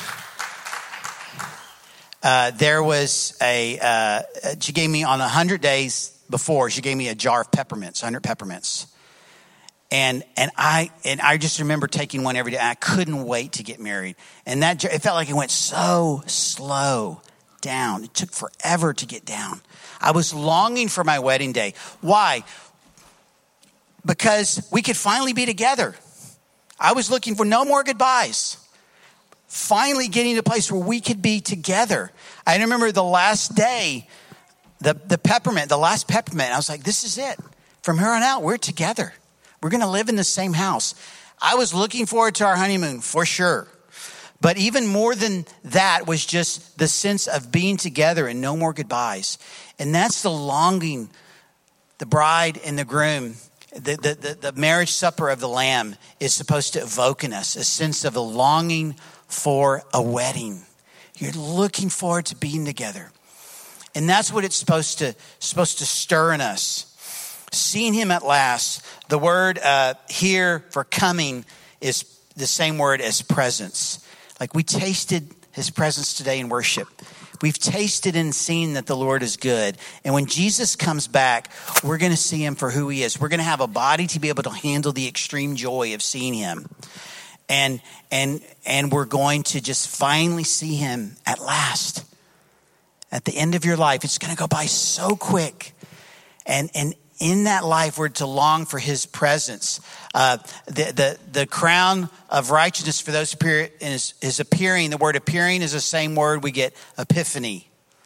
she gave me on 100 days before, she gave me a jar of peppermints, 100 peppermints. And I just remember taking one every day. I couldn't wait to get married. And it felt like it went so slow down. It took forever to get down. I was longing for my wedding day. Why? Because we could finally be together. I was looking for no more goodbyes. Finally getting to a place where we could be together. I remember the last day, the last peppermint, I was like, this is it. From here on out, we're together. We're going to live in the same house. I was looking forward to our honeymoon for sure. But even more than that was just the sense of being together and no more goodbyes. And that's the longing, the bride and the groom, the marriage supper of the Lamb is supposed to evoke in us, a sense of a longing for a wedding. You're looking forward to being together. And that's what it's supposed to stir in us. Seeing him at last. The word here for coming is the same word as presence. Like we tasted his presence today in worship. We've tasted and seen that the Lord is good. And when Jesus comes back, we're going to see him for who he is. We're going to have a body to be able to handle the extreme joy of seeing him. And we're going to just finally see him at last. At the end of your life, it's going to go by so quick. And in that life, we're to long for his presence. The crown of righteousness for those is appearing. The word appearing is the same word we get epiphany.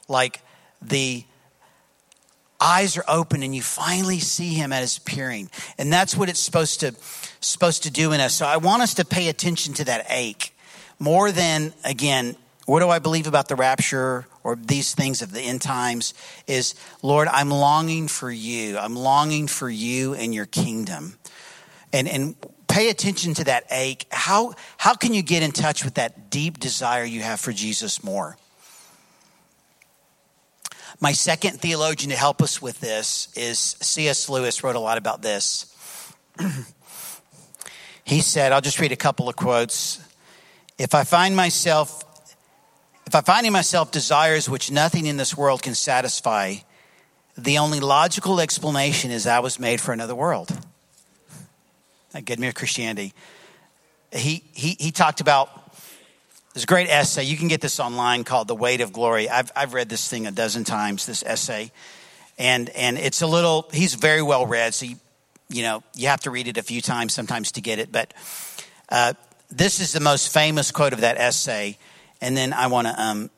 like the eyes are open and you finally see him at his appearing. And that's what it's supposed to do in us. So I want us to pay attention to that ache more than, again, what do I believe about the rapture or these things of the end times is, Lord, I'm longing for you. I'm longing for you and your kingdom. And pay attention to that ache. How can you get in touch with that deep desire you have for Jesus more? My second theologian to help us with this is C.S. Lewis. Wrote a lot about this. He said, I'll just read a couple of quotes. If I find in myself desires which nothing in this world can satisfy, the only logical explanation is I was made for another world. That Good Mere Christianity. He talked about, there's a great essay. You can get this online called The Weight of Glory. I've read this thing a dozen times, this essay. And it's a little, he's very well read. So, you have to read it a few times sometimes to get it. But this is the most famous quote of that essay. And then I want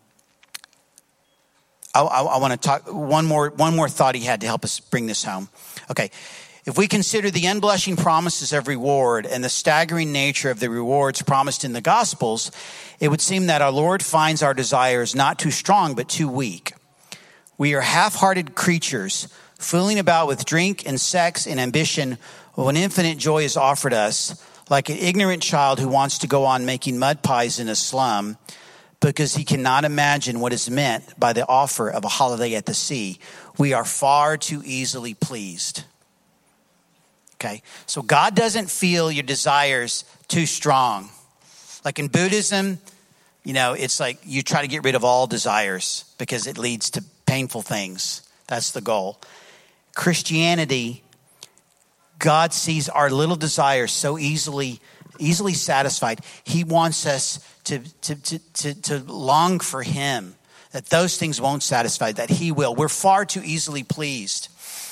to talk one more thought he had to help us bring this home. Okay. If we consider the unblushing promises of reward and the staggering nature of the rewards promised in the Gospels, it would seem that our Lord finds our desires not too strong, but too weak. We are half-hearted creatures, fooling about with drink and sex and ambition when infinite joy is offered us, like an ignorant child who wants to go on making mud pies in a slum because he cannot imagine what is meant by the offer of a holiday at the sea. We are far too easily pleased. Okay, so God doesn't feel your desires too strong. Like in Buddhism, it's like you try to get rid of all desires because it leads to painful things. That's the goal. Christianity, God sees our little desires so easily satisfied. He wants us to long for him, that those things won't satisfy, that he will. We're far too easily pleased.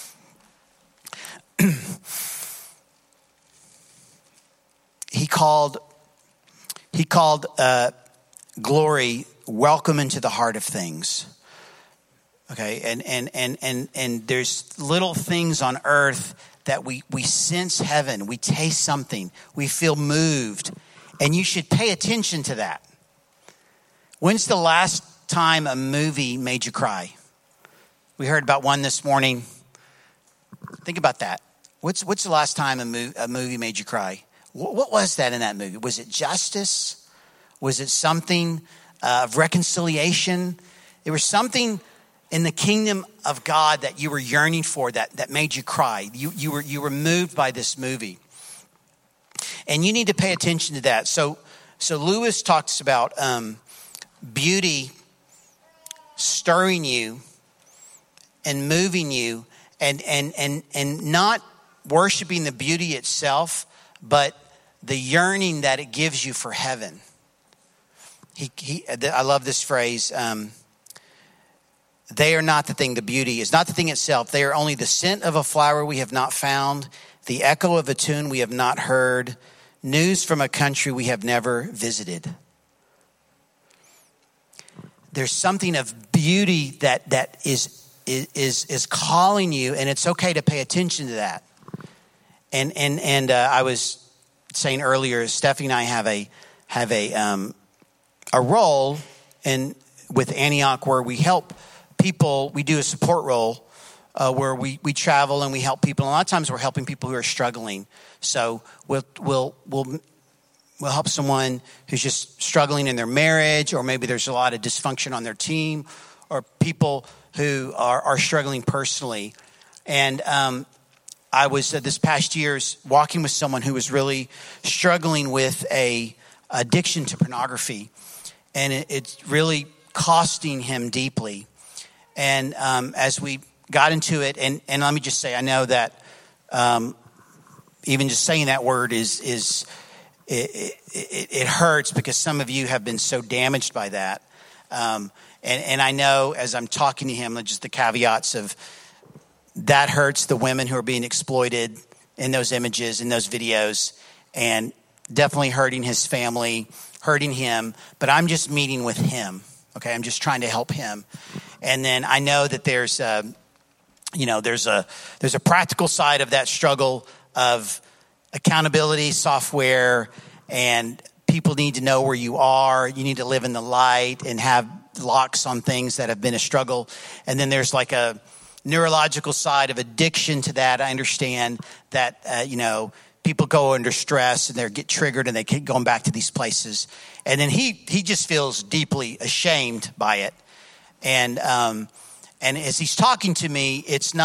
He called glory welcome into the heart of things. Okay, and there's little things on earth that we sense heaven, we taste something, we feel moved, and you should pay attention to that. When's the last time a movie made you cry? We heard about one this morning. Think about that. What's the last time a movie made you cry? What was that in that movie? Was it justice? Was it something of reconciliation? There was something in the kingdom of God that you were yearning for that made you cry. You were moved by this movie. And you need to pay attention to that. So Lewis talks about beauty stirring you and moving you and not worshiping the beauty itself, but the yearning that it gives you for heaven. I love this phrase. They are not the thing. The beauty is not the thing itself. They are only the scent of a flower we have not found, the echo of a tune we have not heard, news from a country we have never visited. There's something of beauty that is calling you, and it's okay to pay attention to that. And I was saying earlier, Stephanie and I have a role with Antioch where we help people. We do a support role where we travel and we help people. And a lot of times we're helping people who are struggling. So we'll help someone who's just struggling in their marriage, or maybe there's a lot of dysfunction on their team, or people who are struggling personally. And I was this past year's walking with someone who was really struggling with a addiction to pornography, and it's really costing him deeply. And as we got into it, and let me just say, I know that even just saying that word it hurts because some of you have been so damaged by that. And I know as I'm talking to him, just the caveats of that hurts the women who are being exploited in those images, in those videos, and definitely hurting his family, hurting him. But I'm just meeting with him, Okay, I'm just trying to help him. And then I know that there's a practical side of that struggle of accountability software, and people need to know where you are. You need to live in the light and have locks on things that have been a struggle. And then there's like a neurological side of addiction to that. I understand that, people go under stress and they get triggered and they keep going back to these places. And then he just feels deeply ashamed by it. And as he's talking to me, this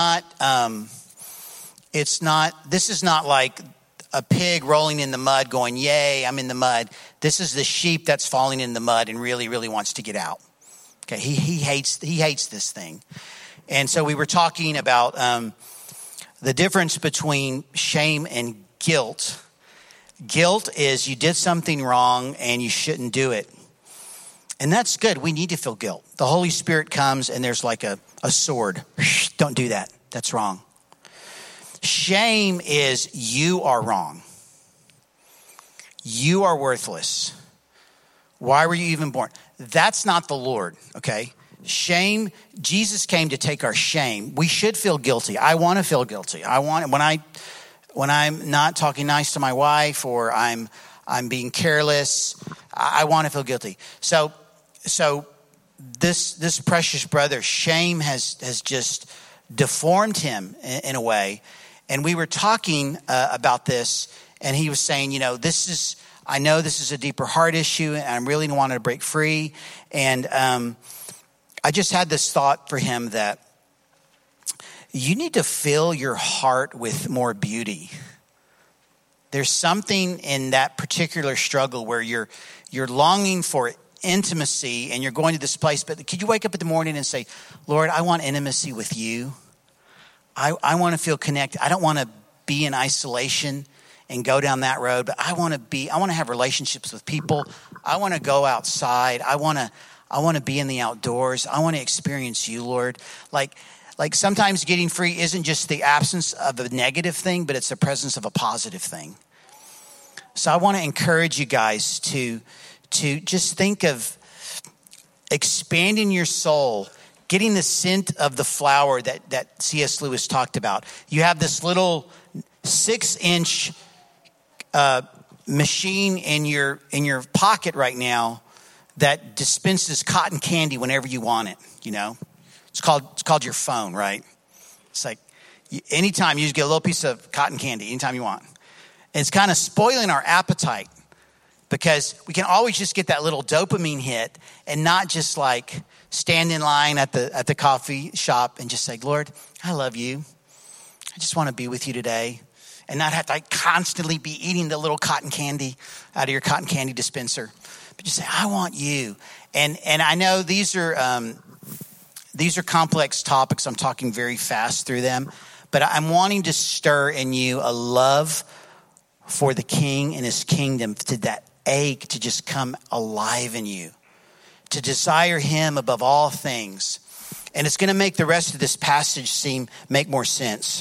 is not like a pig rolling in the mud going, yay, I'm in the mud. This is the sheep that's falling in the mud and really, really wants to get out. Okay, he hates this thing. And so we were talking about the difference between shame and guilt. Guilt is you did something wrong and you shouldn't do it. And that's good. We need to feel guilt. The Holy Spirit comes and there's like a sword. Don't do that. That's wrong. Shame is you are wrong. You are worthless. Why were you even born? That's not the Lord, okay? Shame, Jesus came to take our shame. We should feel guilty. I want to feel guilty. When I'm not talking nice to my wife or I'm being careless, I want to feel guilty. So this precious brother, shame has just deformed him in a way. And we were talking about this, and he was saying, I know this is a deeper heart issue, and I'm really wanting to break free. And I just had this thought for him that you need to fill your heart with more beauty. There's something in that particular struggle where you're longing for intimacy and you're going to this place, but could you wake up in the morning and say, Lord, I want intimacy with you. I want to feel connected. I don't want to be in isolation and go down that road, but I want to have relationships with people. I want to go outside. I want to be in the outdoors. I want to experience you, Lord. Like sometimes getting free isn't just the absence of a negative thing, but it's the presence of a positive thing. So I want to encourage you guys to just think of expanding your soul, getting the scent of the flower that C.S. Lewis talked about. You have this little 6-inch machine in your pocket right now that dispenses cotton candy whenever you want it, It's called your phone, right? It's like anytime you just get a little piece of cotton candy, anytime you want. And it's kind of spoiling our appetite because we can always just get that little dopamine hit and not just like stand in line at the coffee shop and just say, Lord, I love you. I just want to be with you today. And not have to constantly be eating the little cotton candy out of your cotton candy dispenser. But just say, I want you. And I know these are complex topics. I'm talking very fast through them. But I'm wanting to stir in you a love for the King and his kingdom, to that ache to just come alive in you, to desire him above all things. And it's going to make the rest of this passage make more sense.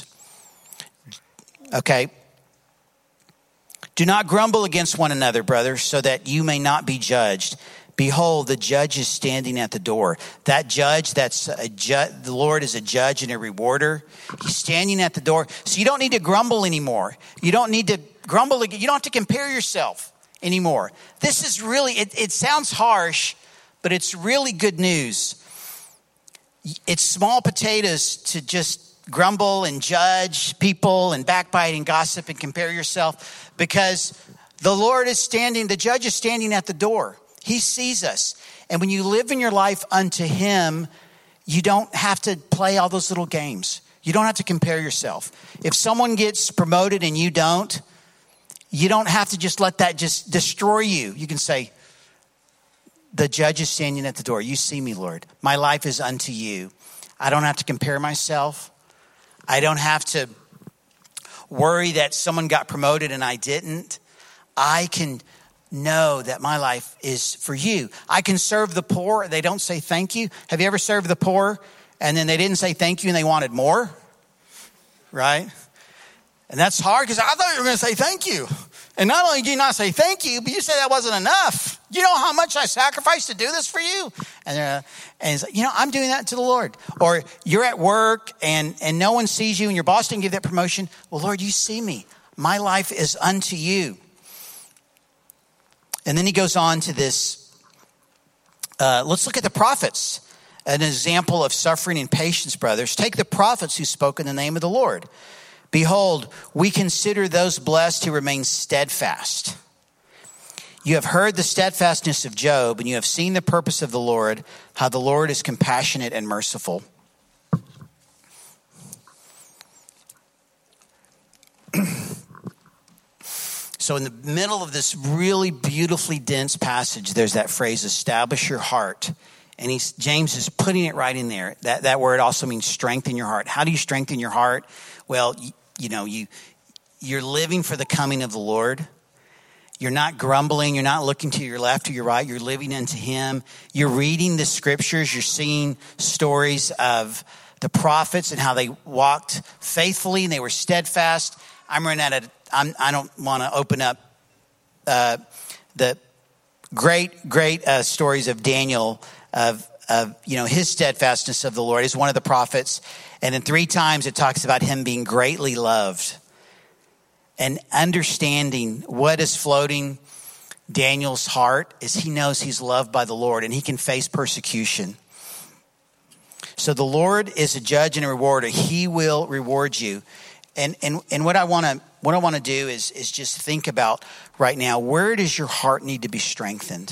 Okay. Do not grumble against one another, brothers, so that you may not be judged. Behold, the judge is standing at the door. That judge, the Lord is a judge and a rewarder. He's standing at the door. So you don't need to grumble anymore. You don't need to grumble again. You don't have to compare yourself anymore. This is really, it sounds harsh, but it's really good news. It's small potatoes to just grumble and judge people and backbite and gossip and compare yourself, because the judge is standing at the door. He sees us. And when you live in your life unto him, you don't have to play all those little games. You don't have to compare yourself. If someone gets promoted and you don't have to just let that just destroy you. You can say, the judge is standing at the door. You see me, Lord. My life is unto you. I don't have to compare myself. I don't have to worry that someone got promoted and I didn't. I can know that my life is for you. I can serve the poor. They don't say thank you. Have you ever served the poor and then they didn't say thank you and they wanted more? Right? And that's hard because I thought you were going to say thank you. And not only do you not say thank you, but you say that wasn't enough. You know how much I sacrificed to do this for you? And he's like, I'm doing that to the Lord. Or you're at work and no one sees you and your boss didn't give that promotion. Well, Lord, you see me. My life is unto you. And then he goes on to this. Let's look at the prophets. An example of suffering and patience, brothers. Take the prophets who spoke in the name of the Lord. Behold, we consider those blessed who remain steadfast. You have heard the steadfastness of Job, and you have seen the purpose of the Lord, how the Lord is compassionate and merciful. So in the middle of this really beautifully dense passage, there's that phrase, establish your heart. And James is putting it right in there. That word also means strengthen your heart. How do you strengthen your heart? Well, you're living for the coming of the Lord. You're not grumbling. You're not looking to your left or your right. You're living into him. You're reading the scriptures. You're seeing stories of the prophets and how they walked faithfully and they were steadfast. I'm running out of, I don't want to open up the great stories of Daniel, of his steadfastness of the Lord. He's one of the prophets. And then 3 times it talks about him being greatly loved. And understanding what is floating Daniel's heart is he knows he's loved by the Lord and he can face persecution. So the Lord is a judge and a rewarder. He will reward you. And what I want to do is just think about right now, where does your heart need to be strengthened?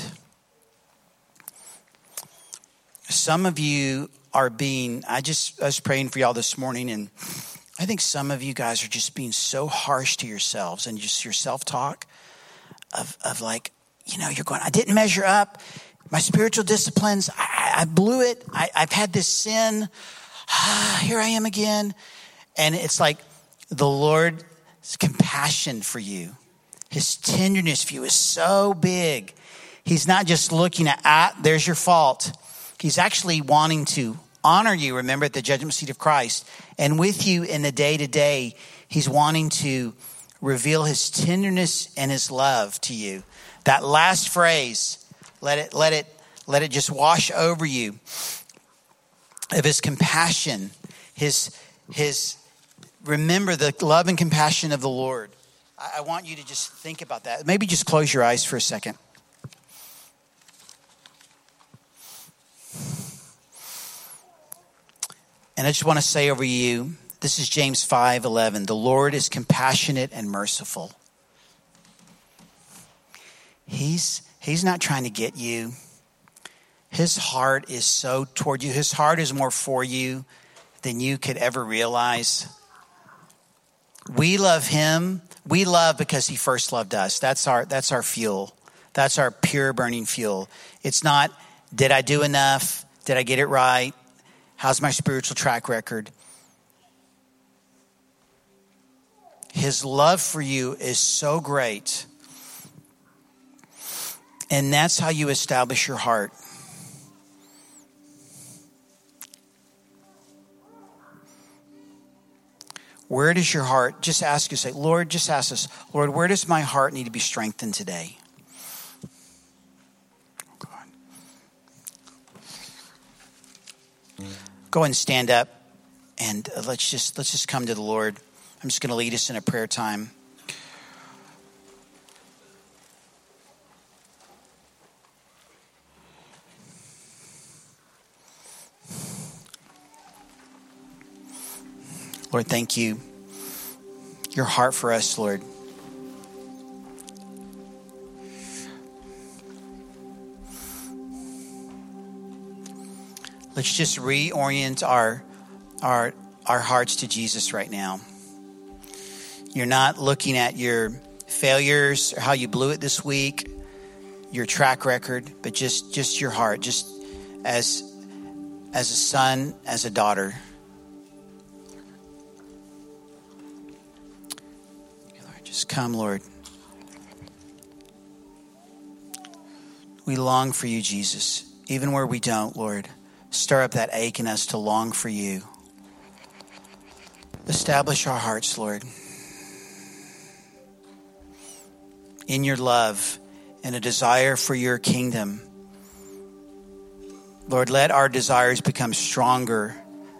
Some of you are being, I was praying for y'all this morning, and I think some of you guys are just being so harsh to yourselves and just your self-talk of like, you're going, I didn't measure up. My spiritual disciplines, I blew it. I've had this sin. Here I am again. And it's like the Lord's compassion for you, his tenderness for you is so big. He's not just looking at, there's your fault. He's actually wanting to honor you, remember, at the judgment seat of Christ. And with you in the day-to-day, he's wanting to reveal his tenderness and his love to you. That last phrase, let it just wash over you, of his compassion, his remember the love and compassion of the Lord. I want you to just think about that. Maybe just close your eyes for a second. And I just want to say over you, this is James 5:11. The Lord is compassionate and merciful. He's not trying to get you. His heart is so toward you. His heart is more for you than you could ever realize. We love him. We love because he first loved us. That's our fuel. That's our pure burning fuel. It's not, did I do enough? Did I get it right? How's my spiritual track record? His love for you is so great. And that's how you establish your heart. Where does your heart, just ask you, say, Lord, just ask us, Lord, where does my heart need to be strengthened today? Go ahead and stand up and let's just come to the Lord. I'm just going to lead us in a prayer time. Lord, thank you. Your heart for us, Lord. Let's just reorient our hearts to Jesus right now. You're not looking at your failures or how you blew it this week, your track record, but just your heart, just as a son, as a daughter. Lord, just come, Lord. We long for you, Jesus, even where we don't, Lord. Stir up that ache in us to long for you. Establish our hearts, Lord. in your love and a desire for your kingdom. Lord, let our desires become stronger.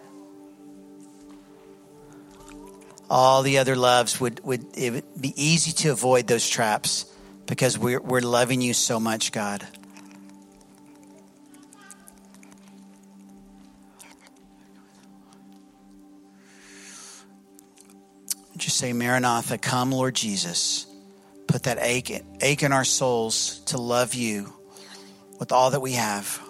All the other loves it would be easy to avoid those traps because we're loving you so much, God. Just say, Maranatha, come, Lord Jesus. Put that ache in our souls to love you with all that we have.